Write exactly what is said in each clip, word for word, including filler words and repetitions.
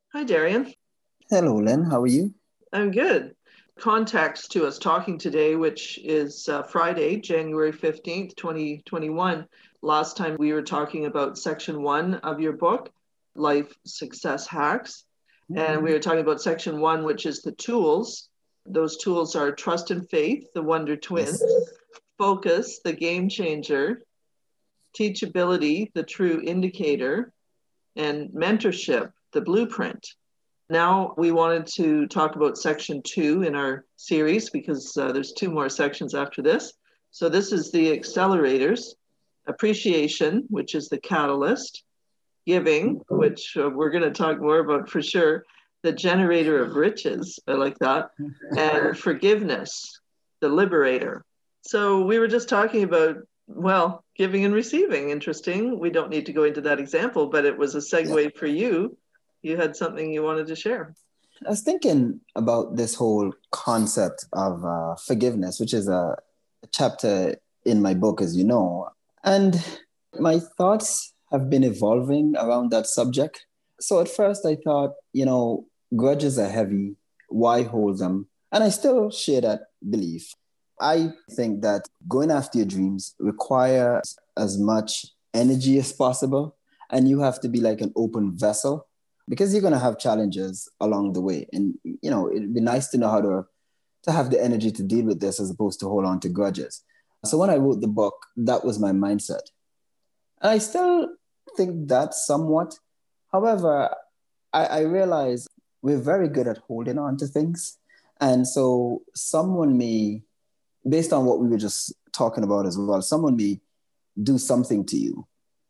Hi, Darian. Hello, Len. How are you? I'm good. Context to us talking today, which is uh, Friday, January fifteenth, twenty twenty-one. Last time we were talking about section one of your book, Life Success Hacks. And we were talking about section one, which is the tools. Those tools are trust and faith, the wonder twins, Yes. focus, the game changer, teachability, the true indicator, and mentorship, the blueprint. Now we wanted to talk about section two in our series because uh, there's two more sections after this. So this is the accelerators, appreciation, which is the catalyst, giving, which uh, we're going to talk more about for sure, the generator of riches, I like that, and forgiveness, the liberator. So we were just talking about, well, giving and receiving. Interesting. We don't need to go into that example, but it was a Yeah. segue for you. You had something you wanted to share. I was thinking about this whole concept of uh, forgiveness, which is a, a chapter in my book, as you know. And my thoughts have been evolving around that subject. So at first I thought, you know, grudges are heavy. Why hold them? And I still share that belief. I think that going after your dreams requires as much energy as possible. And you have to be like an open vessel because you're going to have challenges along the way. And, you know, it'd be nice to know how to, to have the energy to deal with this as opposed to hold on to grudges. So when I wrote the book, that was my mindset. And I still think that somewhat. However, I, I realize we're very good at holding on to things. And so someone may, based on what we were just talking about as well, someone may do something to you.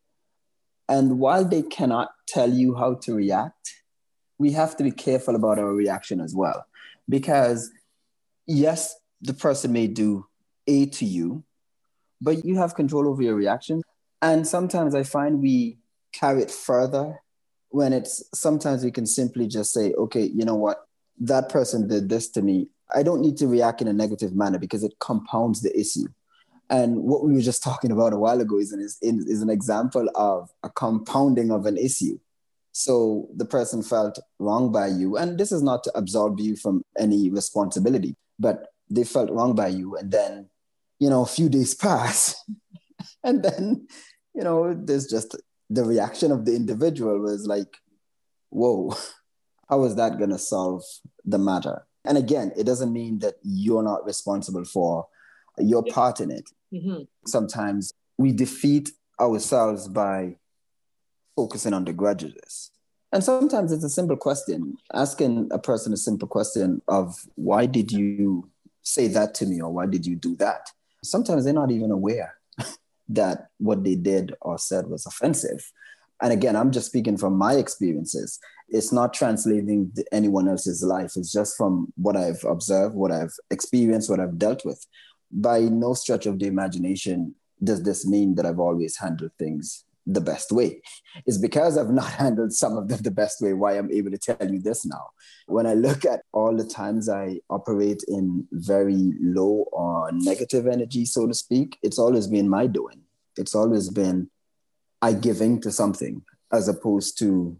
And while they cannot tell you how to react, we have to be careful about our reaction as well. Because yes, the person may do A to you, but you have control over your reaction. And sometimes I find we carry it further when it's sometimes we can simply just say, okay, you know what? That person did this to me. I don't need to react in a negative manner because it compounds the issue. And what we were just talking about a while ago is an, is, is an example of a compounding of an issue. So the person felt wronged by you. And this is not to absolve you from any responsibility, but they felt wronged by you. And then, you know, a few days pass. And then, you know, there's just the reaction of the individual was like, whoa, how is that going to solve the matter? And again, it doesn't mean that you're not responsible for your part in it. Mm-hmm. Sometimes we defeat ourselves by focusing on the grudges. And sometimes it's a simple question, asking a person a simple question of why did you say that to me or why did you do that? Sometimes they're not even aware that what they did or said was offensive. And again, I'm just speaking from my experiences. It's not translating anyone else's life. It's just from what I've observed, what I've experienced, what I've dealt with. By no stretch of the imagination does this mean that I've always handled things the best way. It's because I've not handled some of them the best way why I'm able to tell you this now. When I look at all the times I operate in very low or negative energy, so to speak, it's always been my doing. It's always been I give in to something as opposed to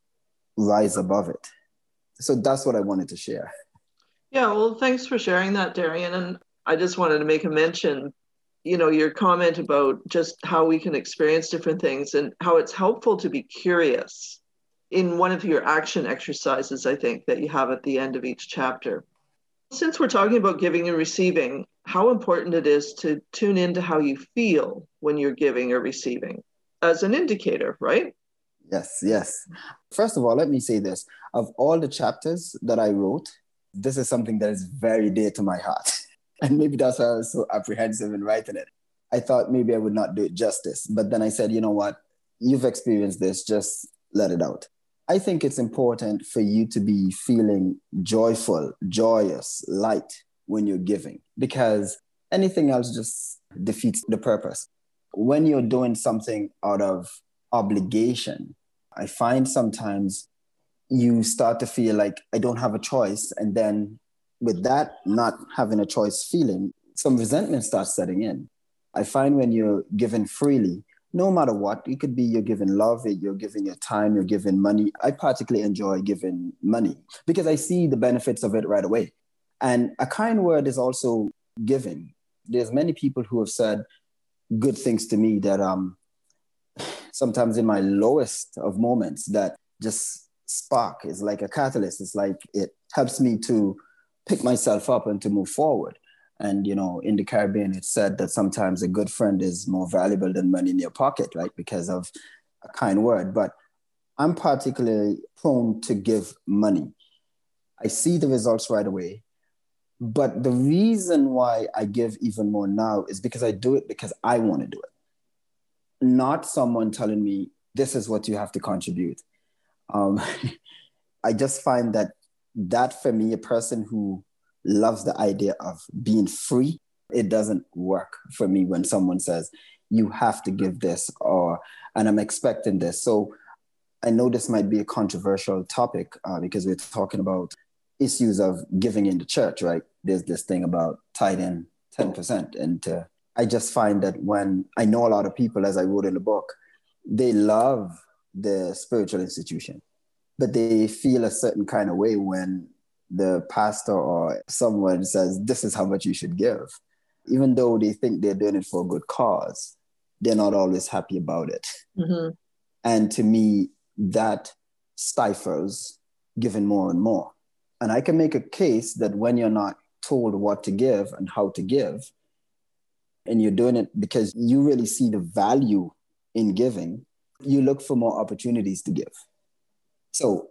rise above it. So that's what I wanted to share. Yeah, well, thanks for sharing that, Darian. And I just wanted to make a mention, you know, your comment about just how we can experience different things and how it's helpful to be curious in one of your action exercises, I think, that you have at the end of each chapter. Since we're talking about giving and receiving, how important it is to tune into how you feel when you're giving or receiving as an indicator, right? Yes, yes. First of all, let me say this. Of all the chapters that I wrote, this is something that is very dear to my heart. And maybe that's why I was so apprehensive in writing it. I thought maybe I would not do it justice. But then I said, you know what? You've experienced this, just let it out. I think it's important for you to be feeling joyful, joyous, light when you're giving, because anything else just defeats the purpose. When you're doing something out of obligation, I find sometimes you start to feel like I don't have a choice. And then with that not having a choice feeling, some resentment starts setting in. I find when you're given freely, no matter what. It could be you're giving love, you're giving your time, you're giving money. I particularly enjoy giving money because I see the benefits of it right away. And a kind word is also giving. There's many people who have said good things to me that um sometimes in my lowest of moments that just spark is like a catalyst. It's like it helps me to pick myself up and to move forward. And, you know, in the Caribbean, it's said that sometimes a good friend is more valuable than money in your pocket, right? Because of a kind word. But I'm particularly prone to give money. I see the results right away. But the reason why I give even more now is because I do it because I want to do it. Not someone telling me, this is what you have to contribute. Um, I just find that that for me, a person who loves the idea of being free, it doesn't work for me when someone says, you have to give this, or, and I'm expecting this. So I know this might be a controversial topic uh, because we're talking about issues of giving in the church, right? There's this thing about tithing ten percent. And uh, I just find that when I know a lot of people, as I wrote in the book, they love the spiritual institution, but they feel a certain kind of way when the pastor or someone says, this is how much you should give. Even though they think they're doing it for a good cause, they're not always happy about it. Mm-hmm. And to me, that stifles giving more and more. And I can make a case that when you're not told what to give and how to give, and you're doing it because you really see the value in giving, you look for more opportunities to give. So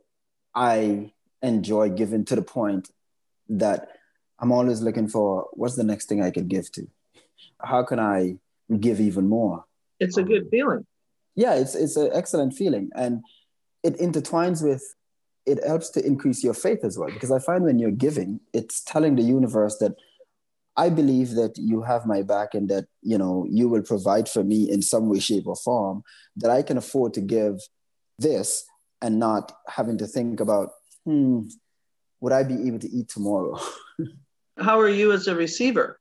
I enjoy giving to the point that I'm always looking for what's the next thing I can give to? How can I give even more? It's a good feeling. Yeah, it's it's an excellent feeling. And it intertwines with, it helps to increase your faith as well. Because I find when you're giving, it's telling the universe that I believe that you have my back and that, you know, you will provide for me in some way, shape, or form, that I can afford to give this and not having to think about, hmm, would I be able to eat tomorrow? How are you as a receiver?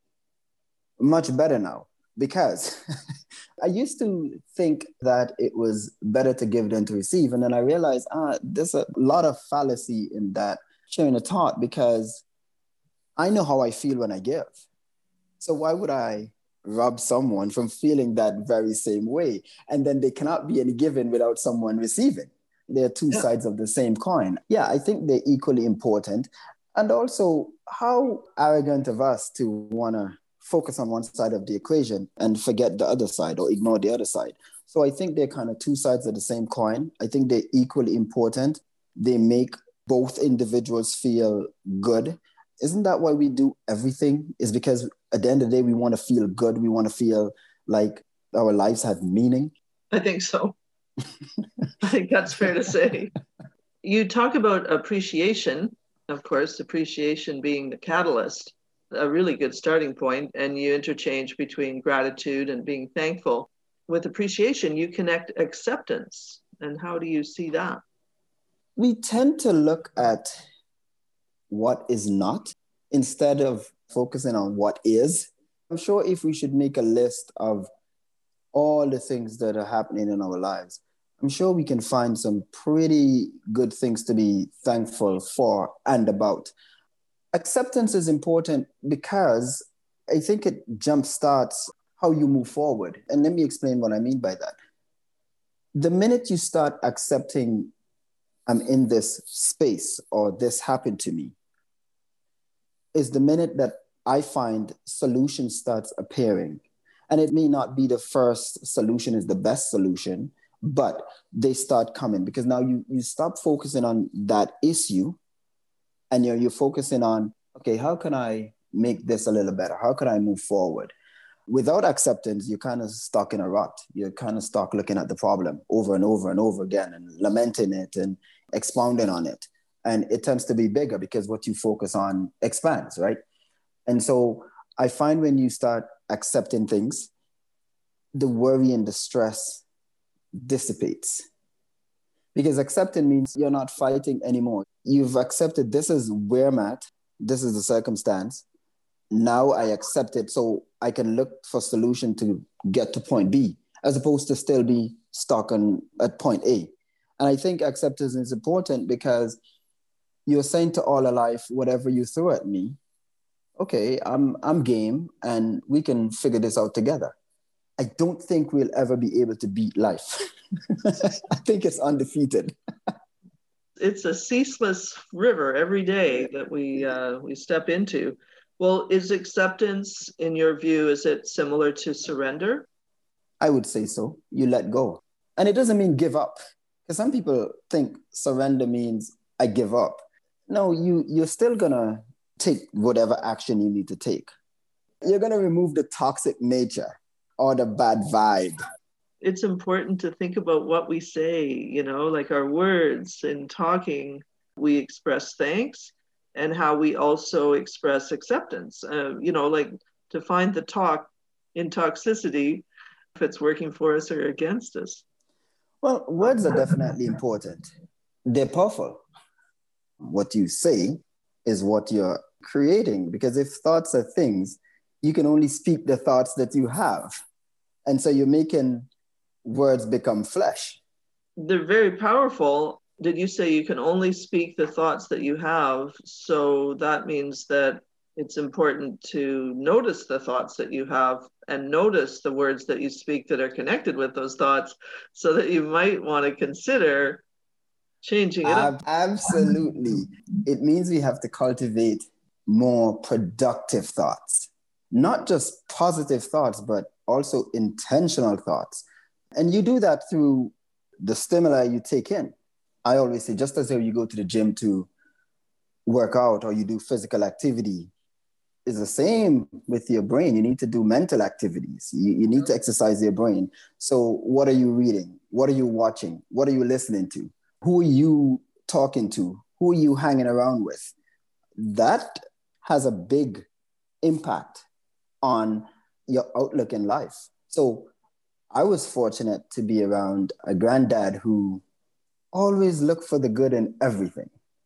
Much better now, because I used to think that it was better to give than to receive. And then I realized, ah, there's a lot of fallacy in that sharing of thought, because I know how I feel when I give. So why would I rob someone from feeling that very same way? And then there cannot be any giving without someone receiving. They're two yeah. sides of the same coin. Yeah, I think they're equally important. And also, how arrogant of us to want to focus on one side of the equation and forget the other side or ignore the other side. So I think they're kind of two sides of the same coin. I think they're equally important. They make both individuals feel good. Isn't that why we do everything? Is because at the end of the day, we want to feel good. We want to feel like our lives have meaning. I think so. I think that's fair to say. You talk about appreciation, of course, appreciation being the catalyst, a really good starting point, and you interchange between gratitude and being thankful. With appreciation, you connect acceptance. And how do you see that? We tend to look at what is not instead of focusing on what is. I'm sure if we should make a list of all the things that are happening in our lives, I'm sure we can find some pretty good things to be thankful for and about. Acceptance is important because I think it jumpstarts how you move forward. And let me explain what I mean by that. The minute you start accepting, I'm in this space or this happened to me, is the minute that I find solution starts appearing. And it may not be the first solution is the best solution, but they start coming because now you, you stop focusing on that issue and you're, you're focusing on, okay, how can I make this a little better? How can I move forward? Without acceptance, you're kind of stuck in a rut. You're kind of stuck looking at the problem over and over and over again and lamenting it and expounding on it. And it tends to be bigger because what you focus on expands, right? And so I find when you start accepting things, the worry and the stress dissipates. Because accepting means you're not fighting anymore. You've accepted this is where I'm at. This is the circumstance. Now I accept it so I can look for solution to get to point B. as opposed to still be stuck on at point A. And I think acceptance is important because you're saying to all of life, whatever you throw at me, okay, I'm I'm game and we can figure this out together. I don't think we'll ever be able to beat life. I think it's undefeated. It's a ceaseless river every day that we uh, we step into. Well, is acceptance, in your view, is it similar to surrender? I would say so. You let go. And it doesn't mean give up. Because some people think surrender means I give up. No, you, you're still going to take whatever action you need to take. You're going to remove the toxic nature or the bad vibe. It's important to think about what we say, you know, like our words in talking. We express thanks and how we also express acceptance. Uh, you know, like to find the talk in toxicity, if it's working for us or against us. Well, words are definitely important. They're powerful. What you say is what you're creating, because if thoughts are things, you can only speak the thoughts that you have. And so you're making words become flesh. They're very powerful. Did you say you can only speak the thoughts that you have? So that means that it's important to notice the thoughts that you have and notice the words that you speak that are connected with those thoughts, so that you might want to consider changing it up. Absolutely. It means we have to cultivate more productive thoughts, not just positive thoughts, but also intentional thoughts. And you do that through the stimuli you take in. I always say, just as though you go to the gym to work out or you do physical activity, is the same with your brain. You need to do mental activities. You, you need to exercise your brain. So what are you reading? What are you watching? What are you listening to? Who are you talking to? Who are you hanging around with? That has a big impact on your outlook in life. So I was fortunate to be around a granddad who always looked for the good in everything,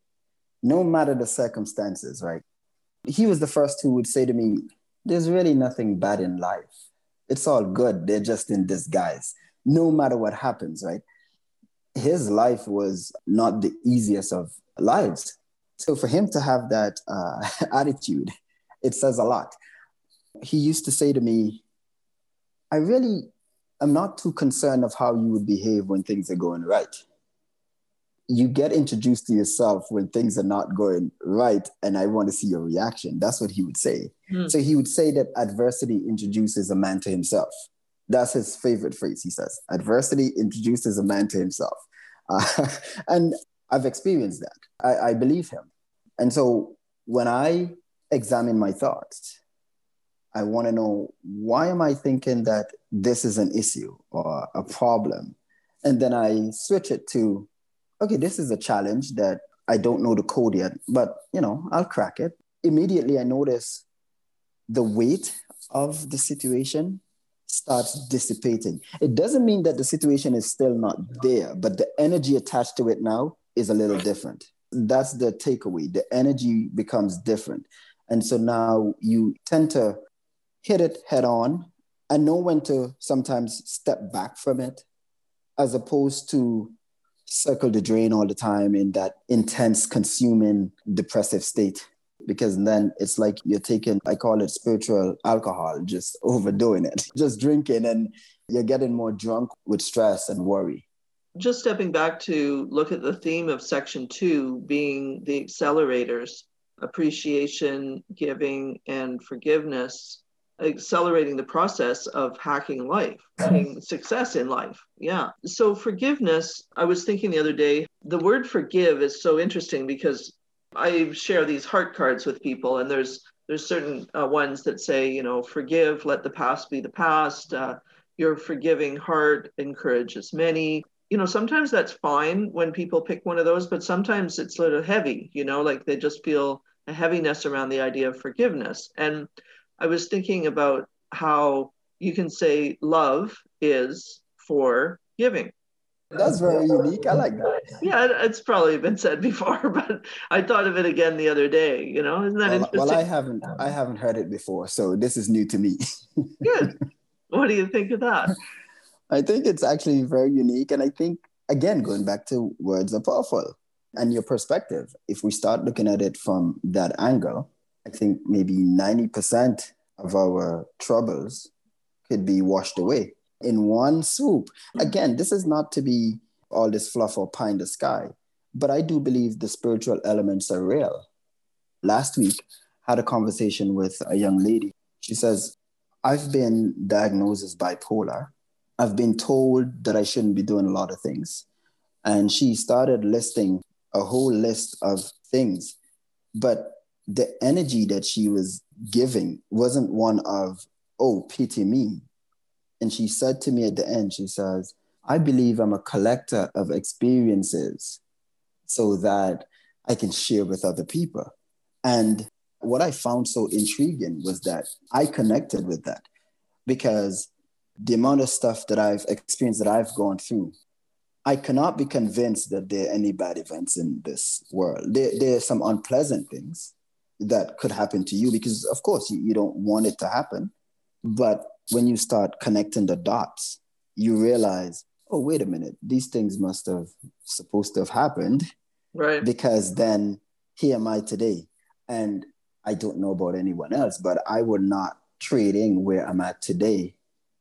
no matter the circumstances, right? He was the first who would say to me, there's really nothing bad in life. It's all good. They're just in disguise, no matter what happens, right? His life was not the easiest of lives. So for him to have that uh, attitude, it says a lot. He used to say to me, I really am not too concerned of how you would behave when things are going right. You get introduced to yourself when things are not going right, and I want to see your reaction. That's what he would say. Mm. So he would say that adversity introduces a man to himself. That's his favorite phrase, he says. Adversity introduces a man to himself. Uh, and I've experienced that. I, I believe him. And so when I examine my thoughts, I want to know, why am I thinking that this is an issue or a problem? And then I switch it to, okay, this is a challenge that I don't know the code yet, but, you know, I'll crack it. Immediately I notice the weight of the situation starts dissipating. It doesn't mean that the situation is still not there, but the energy attached to it now is a little different. That's the takeaway. The energy becomes different. And so now you tend to hit it head on and know when to sometimes step back from it, as opposed to circle the drain all the time in that intense, consuming, depressive state. Because then it's like you're taking, I call it spiritual alcohol, just overdoing it, just drinking, and you're getting more drunk with stress and worry. Just stepping back to look at the theme of section two being the accelerators, appreciation, giving, and forgiveness, accelerating the process of hacking life, hacking success in life. Yeah. So forgiveness, I was thinking the other day, the word forgive is so interesting because I share these heart cards with people, and there's there's certain uh, ones that say, you know, forgive, let the past be the past. Uh, your forgiving heart encourages many. You know, sometimes that's fine when people pick one of those, but sometimes it's a little heavy, you know, like they just feel a heaviness around the idea of forgiveness. And I was thinking about how you can say love is for giving. That's very unique. I like that. Yeah, it's probably been said before, but I thought of it again the other day. You know, isn't that well, interesting? Well, I haven't, I haven't heard it before, so this is new to me. Good. What do you think of that? I think it's actually very unique. And I think, again, going back to words are powerful and your perspective. If we start looking at it from that angle, I think maybe ninety percent of our troubles could be washed away in one swoop. Again, this is not to be all this fluff or pie in the sky, but I do believe the spiritual elements are real. Last week, I had a conversation with a young lady. She says, I've been diagnosed as bipolar. I've been told that I shouldn't be doing a lot of things. And she started listing a whole list of things. But the energy that she was giving wasn't one of, oh, pity me. And she said to me at the end, she says, I believe I'm a collector of experiences so that I can share with other people. And what I found so intriguing was that I connected with that because the amount of stuff that I've experienced, that I've gone through, I cannot be convinced that there are any bad events in this world. There, there are some unpleasant things that could happen to you because, of course, you, you don't want it to happen. But when you start connecting the dots, you realize, oh, wait a minute, these things must have supposed to have happened. Right. Because then here am I today. And I don't know about anyone else, but I would not trade in where I'm at today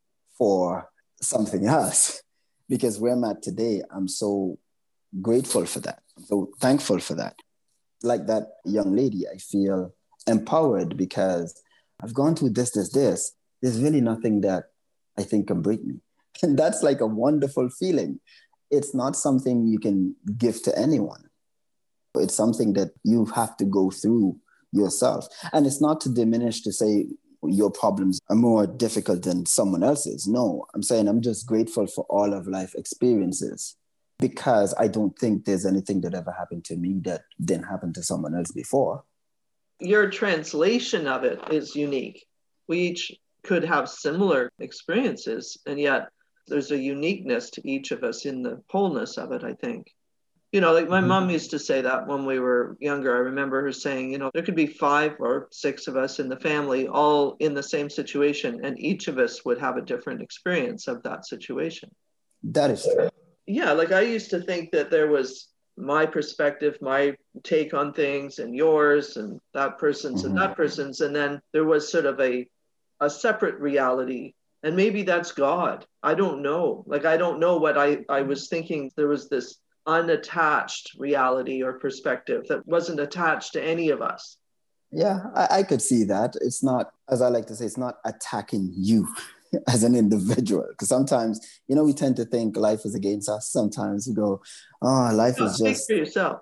for something else. Because where I'm at today, I'm so grateful for that. I'm so thankful for that. Like that young lady, I feel empowered because I've gone through this, this, this. There's really nothing that I think can break me. And that's like a wonderful feeling. It's not something you can give to anyone. It's something that you have to go through yourself. And it's not to diminish to say your problems are more difficult than someone else's. No, I'm saying I'm just grateful for all of life experiences because I don't think there's anything that ever happened to me that didn't happen to someone else before. Your translation of it is unique. We each could have similar experiences, and yet there's a uniqueness to each of us in the wholeness of it, I think. You know, like my mm-hmm. mom used to say that when we were younger. I remember her saying, you know, there could be five or six of us in the family all in the same situation, and each of us would have a different experience of that situation. That is true. Yeah, like I used to think that there was my perspective, my take on things, and yours, and that person's mm-hmm. and that person's, and then there was sort of a a separate reality. And maybe that's God. I don't know. Like, I don't know what I, I was thinking. There was this unattached reality or perspective that wasn't attached to any of us. Yeah, I, I could see that. It's not, as I like to say, it's not attacking you as an individual. Because sometimes, you know, we tend to think life is against us. Sometimes we go, oh, life no, is speak just... for yourself.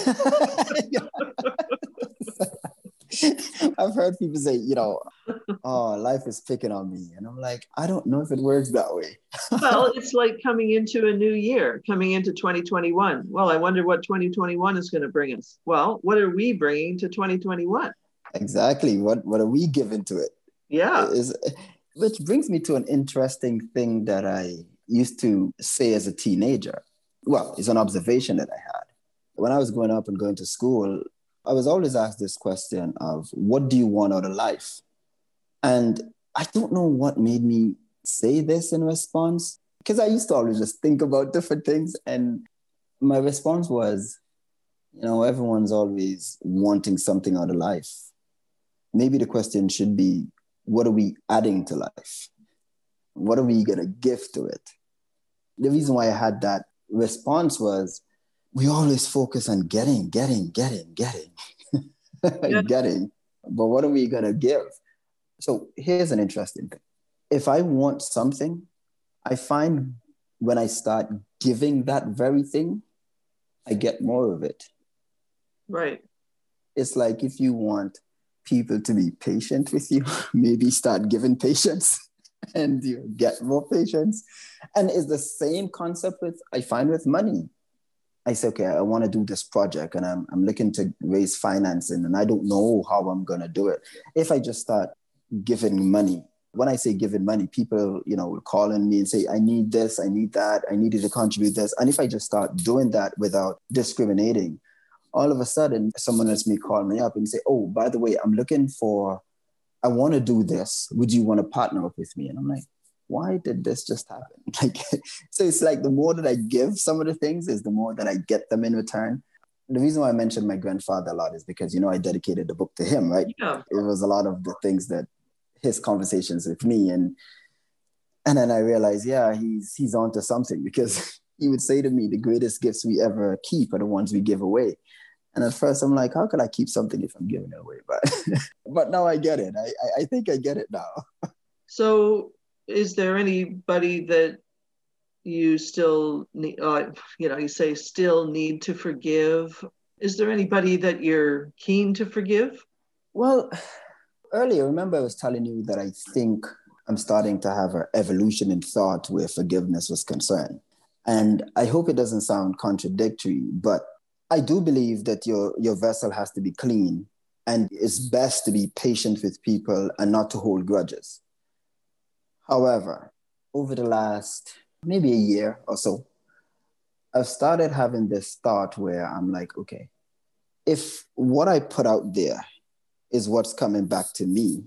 I've heard people say, you know, oh, life is picking on me. And I'm like, I don't know if it works that way. Well, it's like coming into a new year, coming into twenty twenty-one. Well, I wonder what twenty twenty-one is going to bring us. Well, what are we bringing to twenty twenty-one? Exactly. What what are we giving to it? Yeah. Is, which brings me to an interesting thing that I used to say as a teenager. Well, it's an observation that I had. When I was growing up and going to school, I was always asked this question of, what do you want out of life? And I don't know what made me say this in response, because I used to always just think about different things. And my response was, you know, everyone's always wanting something out of life. Maybe the question should be, what are we adding to life? What are we going to give to it? The reason why I had that response was, we always focus on getting, getting, getting, getting, yeah. getting. But what are we going to give? So here's an interesting thing. If I want something, I find when I start giving that very thing, I get more of it. Right. It's like if you want people to be patient with you, maybe start giving patience and you get more patience. And it's the same concept with, I find with money. I say, okay, I want to do this project and I'm, I'm looking to raise financing and I don't know how I'm going to do it. If I just start giving money, when I say giving money, people, you know, will call on me and say, I need this, I need that, I need you to contribute this. And if I just start doing that without discriminating, all of a sudden, someone else may call me up and say, oh, by the way, I'm looking for, I want to do this. Would you want to partner up with me? And I'm like, why did this just happen? Like, so it's like the more that I give some of the things is the more that I get them in return. The reason why I mentioned my grandfather a lot is because, you know, I dedicated the book to him, right? Yeah. It was a lot of the things that his conversations with me. And and then I realized, yeah, he's he's onto something, because he would say to me, the greatest gifts we ever keep are the ones we give away. And at first I'm like, how could I keep something if I'm giving it away? But but now I get it. I, I, I think I get it now. So is there anybody that you still need, uh, you know, you say still need to forgive? Is there anybody that you're keen to forgive? Well, earlier, remember I was telling you that I think I'm starting to have an evolution in thought where forgiveness was concerned. And I hope it doesn't sound contradictory, but I do believe that your, your vessel has to be clean, and it's best to be patient with people and not to hold grudges. However, over the last maybe a year or so, I've started having this thought where I'm like, okay, if what I put out there is what's coming back to me,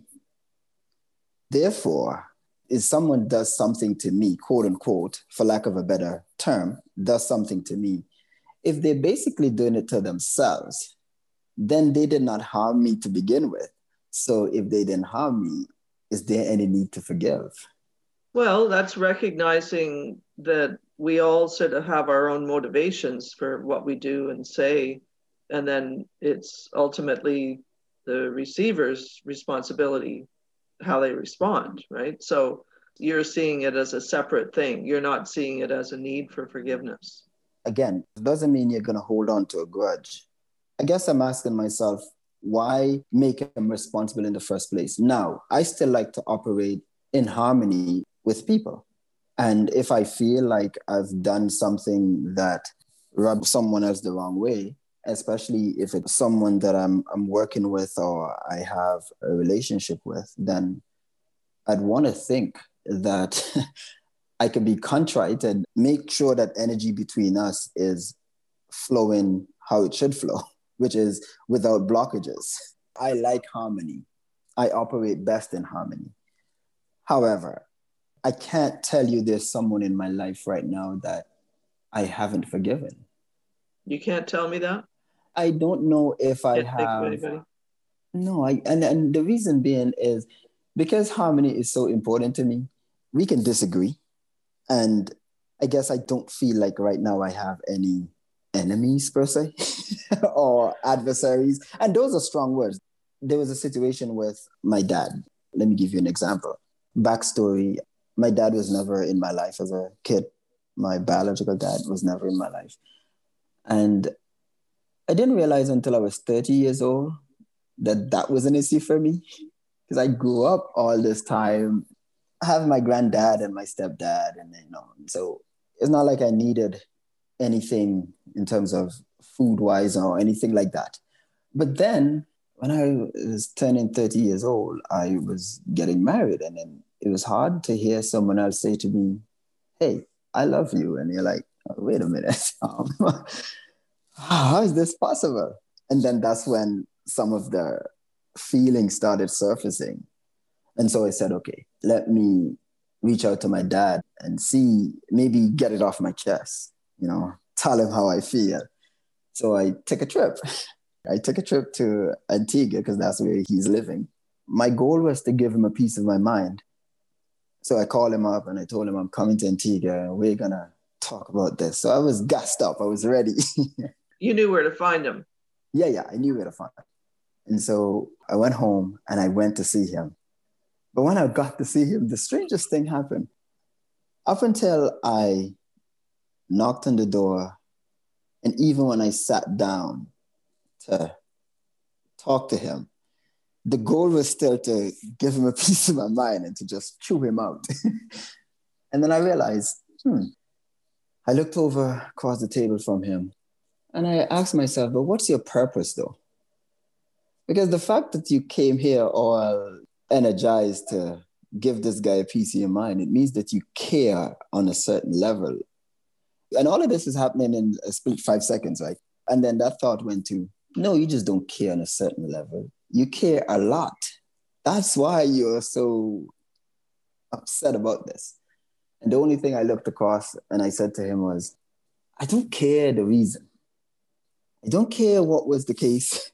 therefore, if someone does something to me, quote unquote, for lack of a better term, does something to me, if they're basically doing it to themselves, then they did not harm me to begin with. So if they didn't harm me, is there any need to forgive? Well, that's recognizing that we all sort of have our own motivations for what we do and say, and then it's ultimately the receiver's responsibility how they respond, right? So you're seeing it as a separate thing. You're not seeing it as a need for forgiveness. Again, it doesn't mean you're going to hold on to a grudge. I guess I'm asking myself, why make them responsible in the first place? Now, I still like to operate in harmony with people. And if I feel like I've done something that rubbed someone else the wrong way, especially if it's someone that I'm I'm working with or I have a relationship with, then I'd want to think that I can be contrite and make sure that energy between us is flowing how it should flow, which is without blockages. I like harmony. I operate best in harmony. However, I can't tell you there's someone in my life right now that I haven't forgiven. You can't tell me that? I don't know if I Can't think of have. anybody. No, I and, and the reason being is because harmony is so important to me. We can disagree. And I guess I don't feel like right now I have any enemies per se or adversaries. And those are strong words. There was a situation with my dad. Let me give you an example. Backstory. My dad was never in my life as a kid. My biological dad was never in my life. And I didn't realize until I was thirty years old that that was an issue for me, because I grew up all this time having my granddad and my stepdad, and you know, so it's not like I needed anything in terms of food wise or anything like that. But then when I was turning thirty years old, I was getting married, and then it was hard to hear someone else say to me, "Hey, I love you," and you're like, oh, "Wait a minute, um, how is this possible?" And then that's when some of the feelings started surfacing. And so I said, okay, let me reach out to my dad and see, maybe get it off my chest, you know, tell him how I feel. So I took a trip. I took a trip to Antigua because that's where he's living. My goal was to give him a piece of my mind. So I called him up and I told him I'm coming to Antigua and we're going to talk about this. So I was gassed up. I was ready. You knew where to find him. Yeah, yeah, I knew where to find him. And so I went home and I went to see him. But when I got to see him, the strangest thing happened. Up until I knocked on the door, and even when I sat down to talk to him, the goal was still to give him a piece of my mind and to just chew him out. And then I realized, hmm, I looked over across the table from him and I asked myself, but what's your purpose though? Because the fact that you came here all energized to give this guy a piece of your mind, it means that you care on a certain level. And all of this is happening in a split five seconds, right? And then that thought went to, no, you just don't care on a certain level. You care a lot. That's why you're so upset about this. And the only thing I looked across and I said to him was, I don't care the reason. I don't care what was the case.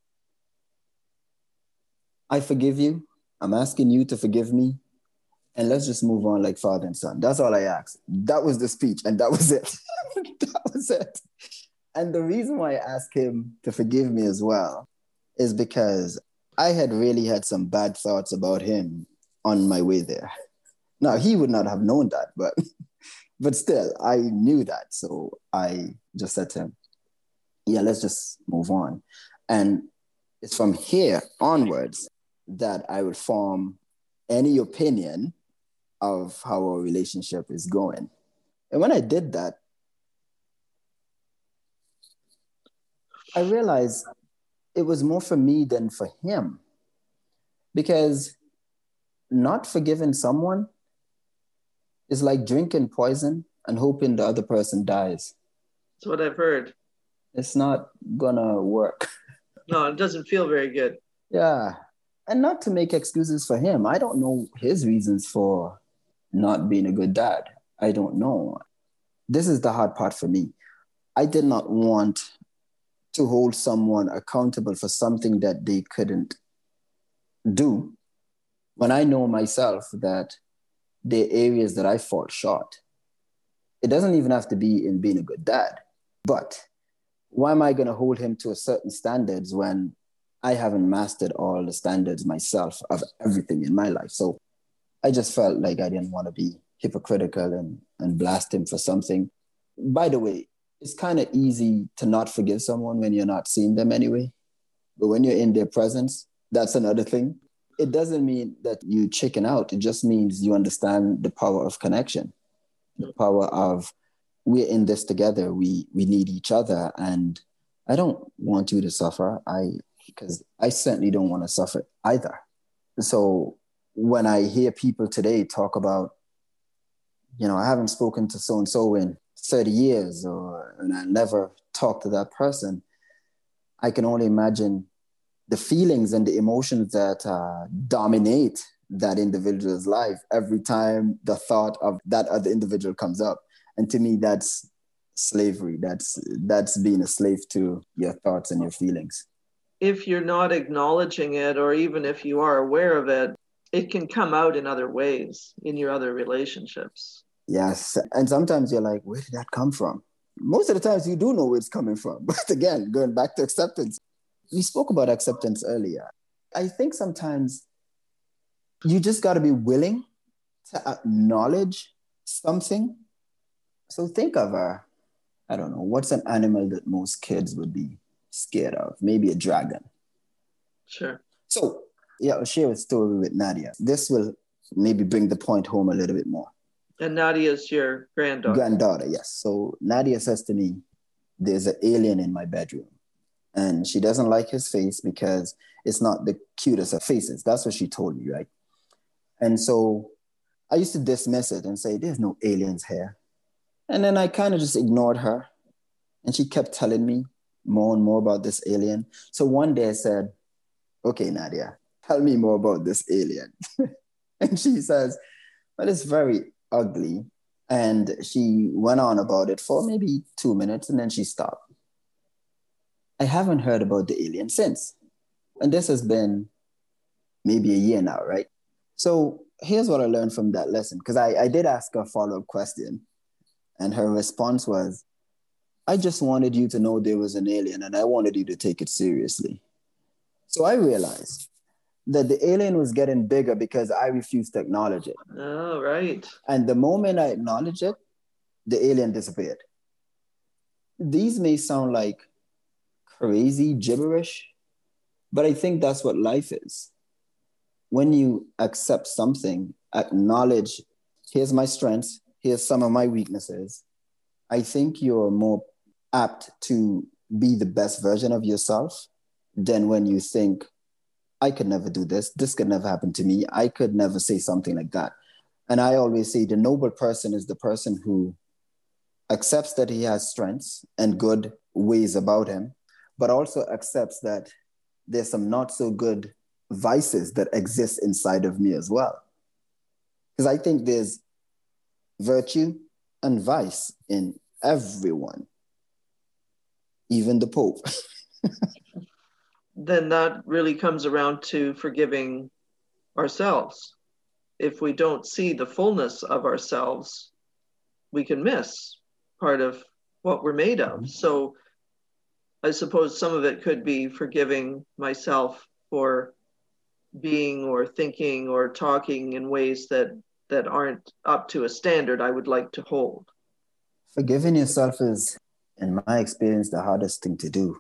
I forgive you. I'm asking you to forgive me. And let's just move on like father and son. That's all I asked. That was the speech, and that was it. That was it. And the reason why I asked him to forgive me as well is because I had really had some bad thoughts about him on my way there. Now, he would not have known that, but, but still, I knew that. So I just said to him, yeah, let's just move on. And it's from here onwards that I would form any opinion of how our relationship is going. And when I did that, I realized it was more for me than for him, because not forgiving someone is like drinking poison and hoping the other person dies. That's what I've heard. It's not gonna work. No, it doesn't feel very good. Yeah. And not to make excuses for him. I don't know his reasons for not being a good dad. I don't know. This is the hard part for me. I did not want to hold someone accountable for something that they couldn't do when I know myself that there are areas that I fall short. It doesn't even have to be in being a good dad, but why am I going to hold him to a certain standards when I haven't mastered all the standards myself of everything in my life? So I just felt like I didn't want to be hypocritical and, and blast him for something. By the way, it's kind of easy to not forgive someone when you're not seeing them anyway. But when you're in their presence, that's another thing. It doesn't mean that you chicken out. It just means you understand the power of connection, the power of we're in this together. We we need each other. And I don't want you to suffer. I because I certainly don't want to suffer either. So when I hear people today talk about, you know, I haven't spoken to so-and-so in thirty years, or and I never talked to that person, I can only imagine the feelings and the emotions that uh, dominate that individual's life every time the thought of that other individual comes up. And to me, that's slavery. That's that's being a slave to your thoughts and your feelings. If you're not acknowledging it, or even if you are aware of it, it can come out in other ways in your other relationships. Yes. And sometimes you're like, where did that come from? Most of the times you do know where it's coming from. But again, going back to acceptance, we spoke about acceptance earlier. I think sometimes you just got to be willing to acknowledge something. So think of a, I don't know, what's an animal that most kids would be scared of? Maybe a dragon. Sure. So yeah, I'll share a story with Nadia. This will maybe bring the point home a little bit more. And Nadia is your granddaughter. Granddaughter, yes. So Nadia says to me, there's an alien in my bedroom. And she doesn't like his face because it's not the cutest of faces. That's what she told me, right? And so I used to dismiss it and say, there's no aliens here. And then I kind of just ignored her. And she kept telling me more and more about this alien. So one day I said, okay, Nadia, tell me more about this alien. And she says, well, it's very ugly. And she went on about it for maybe two minutes and then she stopped. I haven't heard about the alien since. And this has been maybe a year now, right? So here's what I learned from that lesson, because I, I did ask her a follow-up question. And her response was, I just wanted you to know there was an alien and I wanted you to take it seriously. So I realized that the alien was getting bigger because I refused to acknowledge it. Oh, right. And the moment I acknowledged it, the alien disappeared. These may sound like crazy gibberish, but I think that's what life is. When you accept something, acknowledge, here's my strengths, here's some of my weaknesses, I think you're more apt to be the best version of yourself than when you think, I could never do this, this could never happen to me, I could never say something like that. And I always say the noble person is the person who accepts that he has strengths and good ways about him, but also accepts that there's some not so good vices that exist inside of me as well. Because I think there's virtue and vice in everyone, even the Pope. Then that really comes around to forgiving ourselves. If we don't see the fullness of ourselves, we can miss part of what we're made of. So I suppose some of it could be forgiving myself for being or thinking or talking in ways that that aren't up to a standard I would like to hold. Forgiving yourself is, in my experience, the hardest thing to do.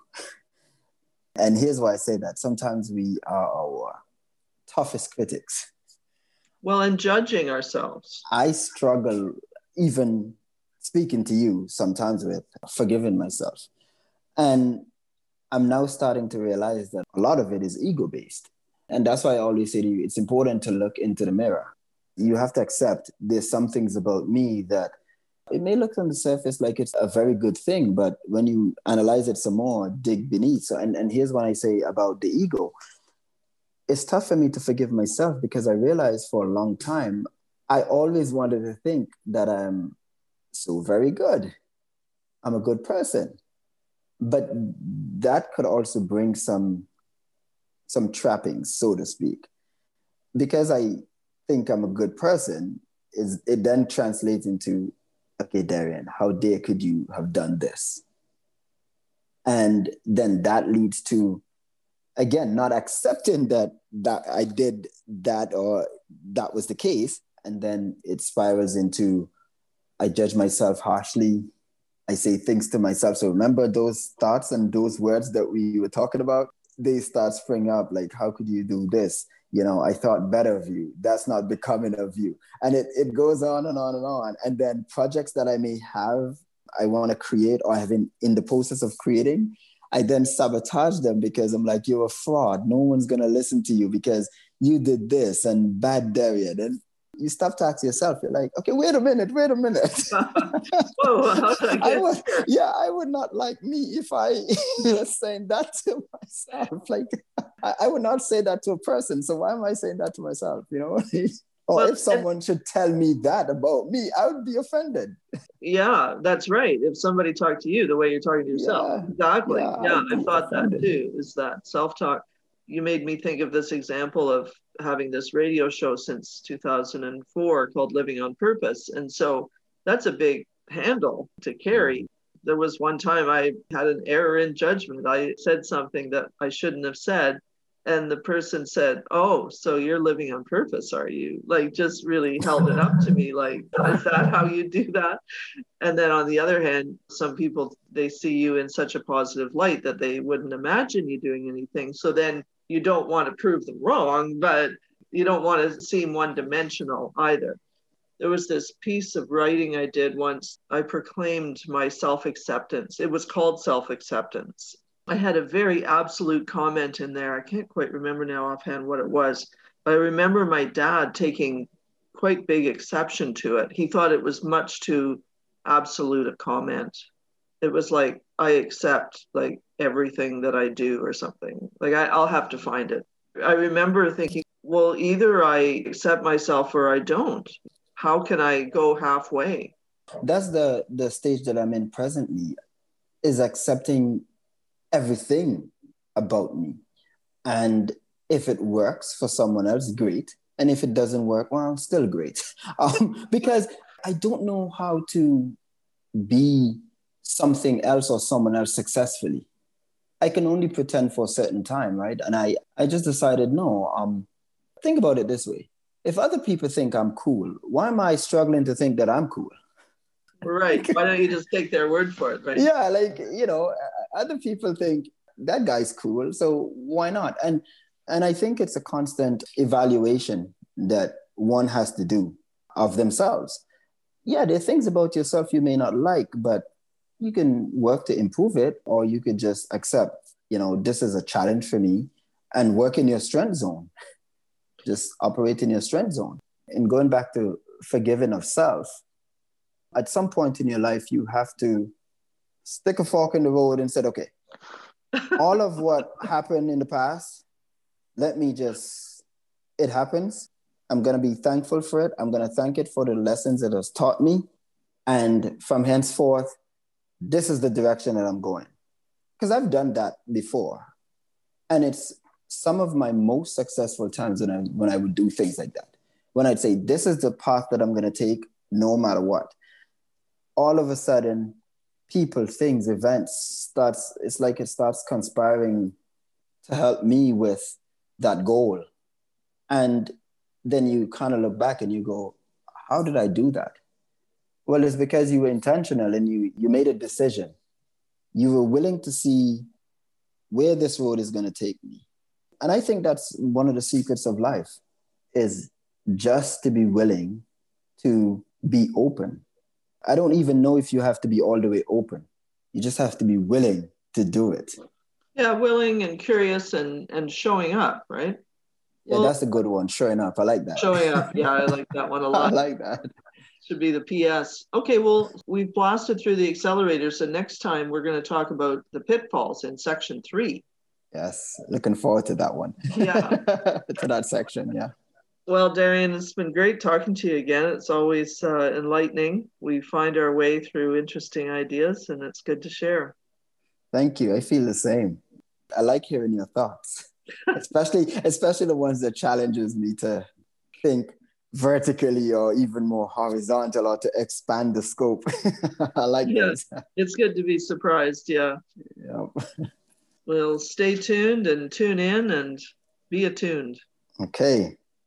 And here's why I say that. Sometimes we are our toughest critics. Well, and judging ourselves. I struggle even speaking to you sometimes with forgiving myself. And I'm now starting to realize that a lot of it is ego-based. And that's why I always say to you, it's important to look into the mirror. You have to accept there's some things about me that it may look on the surface like it's a very good thing, but when you analyze it some more, dig beneath. So, and, and here's what I say about the ego. It's tough for me to forgive myself because I realized for a long time, I always wanted to think that I'm so very good. I'm a good person. But that could also bring some, some trappings, so to speak. Because I think I'm a good person, is it then translates into, okay, Darian, how dare could you have done this? And then that leads to, again, not accepting that that I did that or that was the case. And then it spirals into, I judge myself harshly. I say things to myself. So remember those thoughts and those words that we were talking about? They start spring up like, how could you do this? You know, I thought better of you. That's not becoming of you. And it, it goes on and on and on. And then projects that I may have, I want to create or have been in the process of creating, I then sabotage them because I'm like, you're a fraud. No one's going to listen to you because you did this and bad Darian. And you stop to ask yourself, you're like, okay, wait a minute, wait a minute. Whoa, how did I get I would, here? yeah, I would not like me if I was saying that to myself. Like, I, I would not say that to a person. So why am I saying that to myself? You know, or Well, if someone should tell me that about me, I would be offended. Yeah, that's right. If somebody talked to you the way you're talking to yourself. Yeah, Exactly. yeah, Yeah, I'd I be thought offended. that too, is that self-talk. You made me think of this example of having this radio show since two thousand four called Living on Purpose. And so that's a big handle to carry. There was one time I had an error in judgment. I said something that I shouldn't have said. And the person said, oh, so you're living on purpose, are you? Like, just really held it up to me. Like, is that how you do that? And then on the other hand, some people, they see you in such a positive light that they wouldn't imagine you doing anything. So then you don't want to prove them wrong, but you don't want to seem one-dimensional either. There was this piece of writing I did once. I proclaimed my self-acceptance. It was called self-acceptance. I had a very absolute comment in there. I can't quite remember now offhand what it was, but I remember my dad taking quite big exception to it. He thought it was much too absolute a comment. It was like, I accept like everything that I do or something. Like I, I'll have to find it. I remember thinking, well, either I accept myself or I don't. How can I go halfway? That's the, the stage that I'm in presently, is accepting everything about me. And if it works for someone else, great. And if it doesn't work, well, still great. Um, because I don't know how to be something else or someone else successfully. I can only pretend for a certain time, right? And I, I just decided, no, um, think about it this way. If other people think I'm cool, why am I struggling to think that I'm cool? Right. Why don't you just take their word for it, right? Yeah, like, you know, other people think that guy's cool, so why not? And and I think it's a constant evaluation that one has to do of themselves. Yeah, there are things about yourself you may not like, but you can work to improve it, or you could just accept, you know, this is a challenge for me and work in your strength zone. Just operate in your strength zone. And going back to forgiving of self, at some point in your life, you have to stick a fork in the road and say, okay, all of what happened in the past, let me just, it happens. I'm going to be thankful for it. I'm going to thank it for the lessons it has taught me. And from henceforth, this is the direction that I'm going. Because I've done that before. And it's some of my most successful times when I, when I would do things like that. When I'd say, this is the path that I'm going to take no matter what. All of a sudden, people, things, events, starts, it's like it starts conspiring to help me with that goal. And then you kind of look back and you go, how did I do that? Well, it's because you were intentional and you, you made a decision. You were willing to see where this road is going to take me. And I think that's one of the secrets of life, is just to be willing to be open. I don't even know if you have to be all the way open. You just have to be willing to do it. Yeah, willing and curious and, and showing up, right? Yeah, well, that's a good one. Showing up. I like that. Showing up. Yeah, I like that one a lot. I like that. Should be the P S. Okay, well, we've blasted through the accelerators, so next time we're going to talk about the pitfalls in section three. Yes, looking forward to that one. Yeah. To that section, yeah. Well, Darian, it's been great talking to you again. It's always uh, enlightening. We find our way through interesting ideas, and it's good to share. Thank you. I feel the same. I like hearing your thoughts, especially especially the ones that challenges me to think vertically or even more horizontal, or to expand the scope. I like yeah, those. It's good to be surprised. Yeah. Yep. Well, stay tuned and tune in and be attuned. Okay.